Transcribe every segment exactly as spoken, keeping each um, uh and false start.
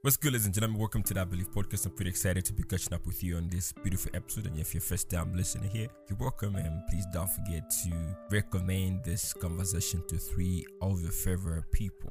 What's good, ladies and gentlemen? Welcome to that Belief Podcast. I'm pretty excited to be catching up with you on this beautiful episode. And if you're first time listening here, you're welcome. And please don't forget to recommend this conversation to three of your favorite people.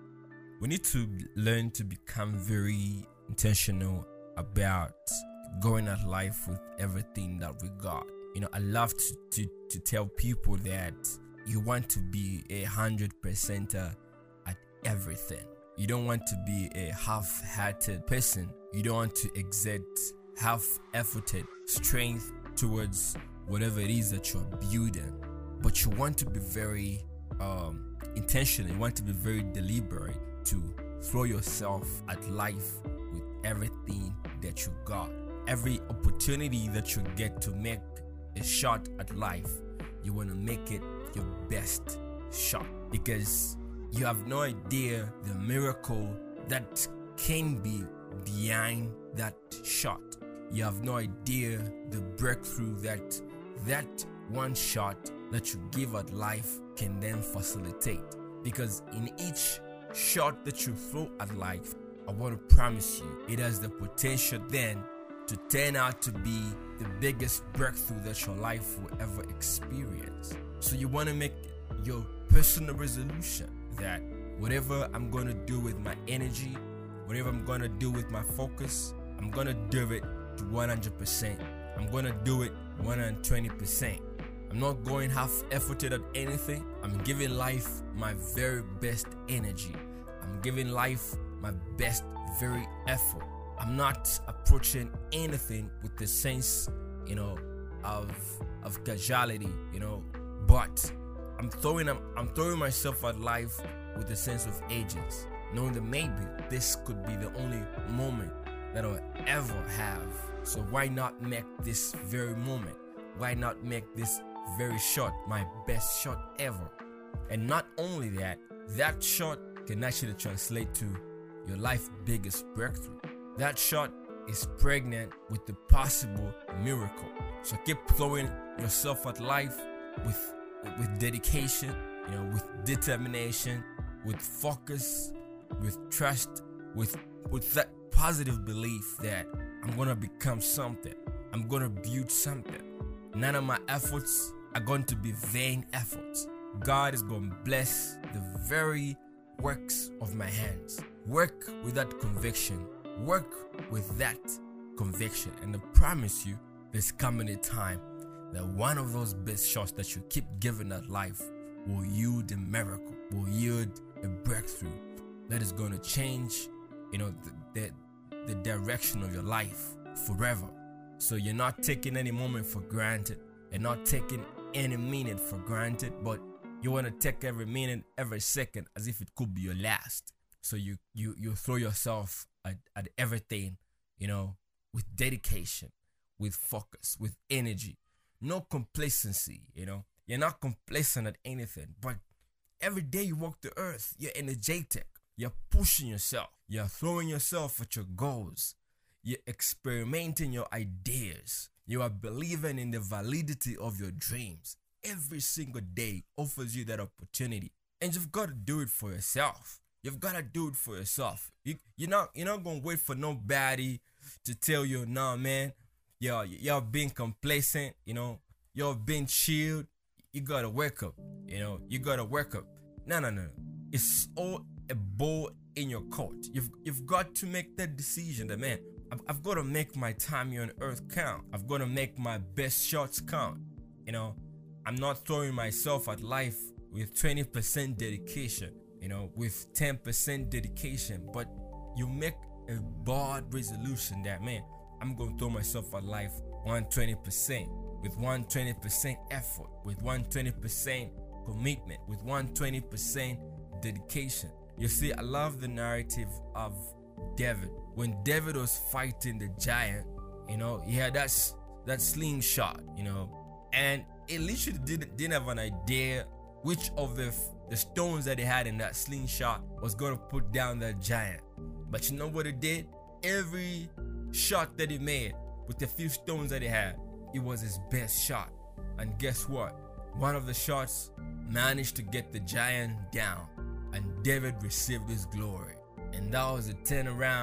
We need to learn to become very intentional about going at life with everything that we got. You know, I love to, to, to tell people that you want to be a hundred percenter at everything. You don't want to be a half-hearted person. You don't want to exert half-efforted strength towards whatever it is that you're building. But you want to be very um, intentional. You want to be very deliberate to throw yourself at life with everything that you got. Every opportunity that you get to make a shot at life, you want to make it your best shot, because you have no idea the miracle that can be behind that shot. You have no idea the breakthrough that that one shot that you give at life can then facilitate. Because in each shot that you throw at life, I want to promise you, it has the potential then to turn out to be the biggest breakthrough that your life will ever experience. So you want to make your personal resolution that whatever I'm going to do with my energy, whatever I'm going to do with my focus, I'm going to do it to one hundred percent. I'm going to do it one hundred twenty percent. I'm not going half-efforted at anything. I'm giving life my very best energy. I'm giving life my best very effort. I'm not approaching anything with the sense, you know, of of casualty, you know, but I'm throwing I'm, I'm throwing myself at life with a sense of agency, knowing that maybe this could be the only moment that I'll ever have. So why not make this very moment? Why not make this very shot my best shot ever? And not only that, that shot can actually translate to your life's biggest breakthrough. That shot is pregnant with the possible miracle. So keep throwing yourself at life with with dedication, you know, with determination, with focus, with trust, with with that positive belief that I'm gonna become something. I'm gonna build something. None of my efforts are going to be vain efforts. God is gonna bless the very works of my hands. Work with that conviction. Work with that conviction. And I promise you, there's coming a time that one of those best shots that you keep giving at life will yield a miracle, will yield a breakthrough that is going to change, you know, the, the, the direction of your life forever. So you're not taking any moment for granted. You're not taking any minute for granted, but you want to take every minute, every second as if it could be your last. So you you you throw yourself at, at everything, you know, with dedication, with focus, with energy. No complacency, you know. You're not complacent at anything, but every day you walk the earth, you're energetic. You're pushing yourself. You're throwing yourself at your goals. You're experimenting your ideas. You are believing in the validity of your dreams. Every single day offers you that opportunity, and you've got to do it for yourself. You've got to do it for yourself. You, you're not, you're not gonna wait for nobody to tell you, nah, man. Yo, y'all being complacent, you know, y'all being chilled. You gotta wake up, you know, you gotta wake up. No, no, no. It's all a ball in your court. You've you've got to make that decision that, man, I've, I've got to make my time here on earth count. I've got to make my best shots count. You know, I'm not throwing myself at life with twenty percent dedication, you know, with ten percent dedication, but you make a bold resolution that, man, I'm going to throw myself at life one hundred twenty percent, with one hundred twenty percent effort, with one hundred twenty percent commitment, with one hundred twenty percent dedication. You see, I love the narrative of David. When David was fighting the giant, you know, he had that, that slingshot, you know, and he literally didn't, didn't have an idea which of the, the stones that he had in that slingshot was going to put down that giant. But you know what he did? Every shot that he made with the few stones that he had, it was his best shot. And guess what? One of the shots managed to get the giant down, and David received his glory. And that was a turnaround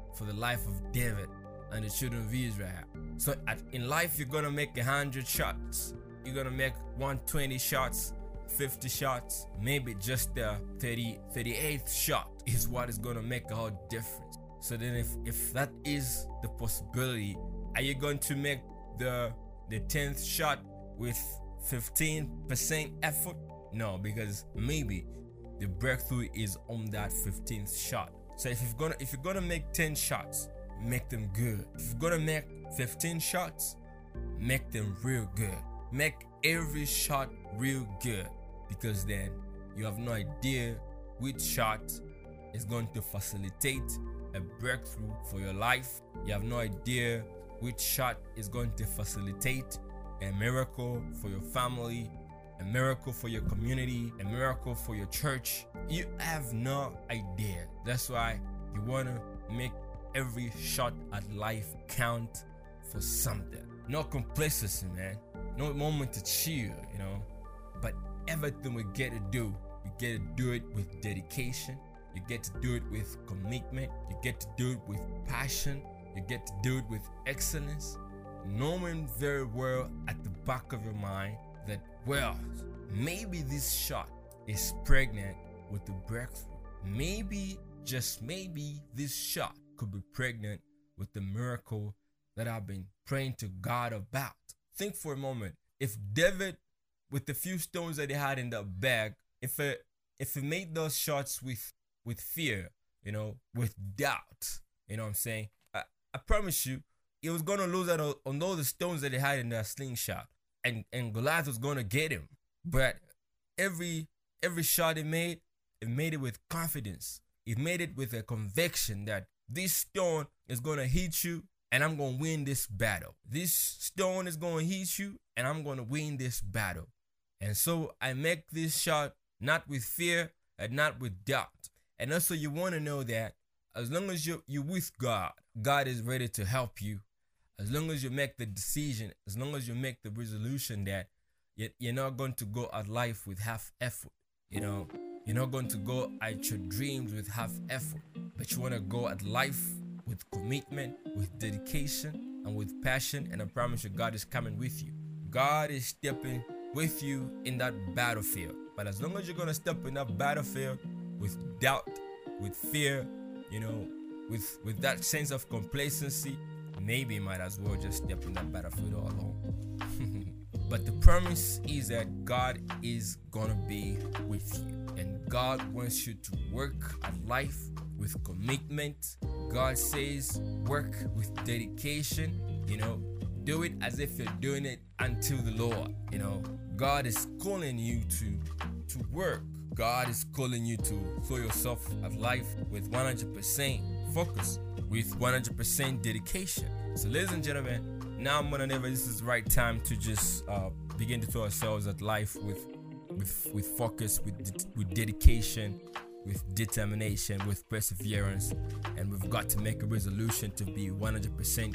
for the life of David and the children of Israel. So at, in life, you're gonna make a hundred shots. You're gonna make one hundred twenty shots, fifty shots, maybe just the thirty, thirty-eighth shot is what is gonna make a whole difference. So then if, if that is the possibility, are you going to make the the tenth shot with fifteen percent effort? No, because maybe the breakthrough is on that fifteenth shot. So if you're gonna if you're gonna make ten shots, make them good. If you're gonna make fifteen shots, make them real good. Make every shot real good, because then you have no idea which shot is going to facilitate a breakthrough for your life. You have no idea which shot is going to facilitate a miracle for your family, a miracle for your community, a miracle for your church. You have no idea. That's why you want to make every shot at life count for something. No complacency, man. No moment to chill, you know. But everything we get to do, we get to do it with dedication. You get to do it with commitment. You get to do it with passion. You get to do it with excellence, knowing very well at the back of your mind that, well, maybe this shot is pregnant with the breakthrough. Maybe, just maybe, this shot could be pregnant with the miracle that I've been praying to God about. Think for a moment. If David, with the few stones that he had in the bag, if it, if he made those shots with, with fear, you know, with doubt, you know what I'm saying? I, I promise you, he was going to lose out on, on all the stones that he had in that slingshot. And, and Goliath was going to get him. But every every shot he made, he made it with confidence. He made it with a conviction that this stone is going to hit you and I'm going to win this battle. This stone is going to hit you and I'm going to win this battle. And so I make this shot not with fear and not with doubt. And also you want to know that as long as you're, you're with God, God is ready to help you. As long as you make the decision, as long as you make the resolution that you're not going to go at life with half effort, you know, you're not going to go at your dreams with half effort, but you want to go at life with commitment, with dedication, and with passion. And I promise you, God is coming with you. God is stepping with you in that battlefield. But as long as you're going to step in that battlefield with doubt, with fear, you know, with, with that sense of complacency, maybe you might as well just step in that battlefield all alone. But the promise is that God is gonna be with you, and God wants you to work at life with commitment. God says work with dedication, you know, do it as if you're doing it unto the Lord. You know, God is calling you to to work. God is calling you to throw yourself at life with one hundred percent focus, with one hundred percent dedication. So ladies and gentlemen, now more than ever, this is the right time to just uh, begin to throw ourselves at life with with with focus, with de- with dedication, with determination, with perseverance. And we've got to make a resolution to be one hundred percent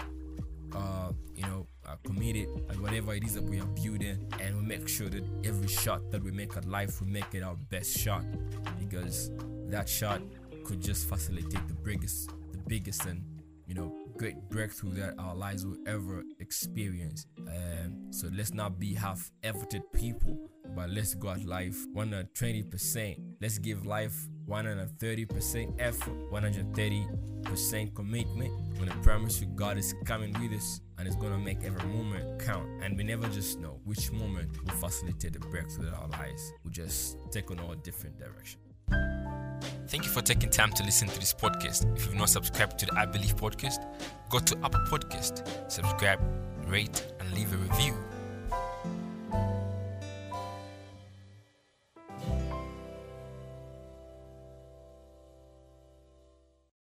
uh, you know, uh, committed at whatever it is that we are building, and we make sure that every shot that we make at life, we make it our best shot, because that shot could just facilitate the biggest, the biggest and, you know, great breakthrough that our lives will ever experience. Um, so let's not be half-efforted people, but let's go at life one hundred twenty percent. Let's give life one hundred thirty percent effort, one hundred thirty percent commitment. When I promise you, God is coming with us, and it's gonna make every moment count. And we never just know which moment will facilitate the breakthrough in our lives. We just take on all different directions. Thank you for taking time to listen to this podcast. If you've not subscribed to the I Believe podcast, go to Apple Podcast, subscribe, rate, and leave a review.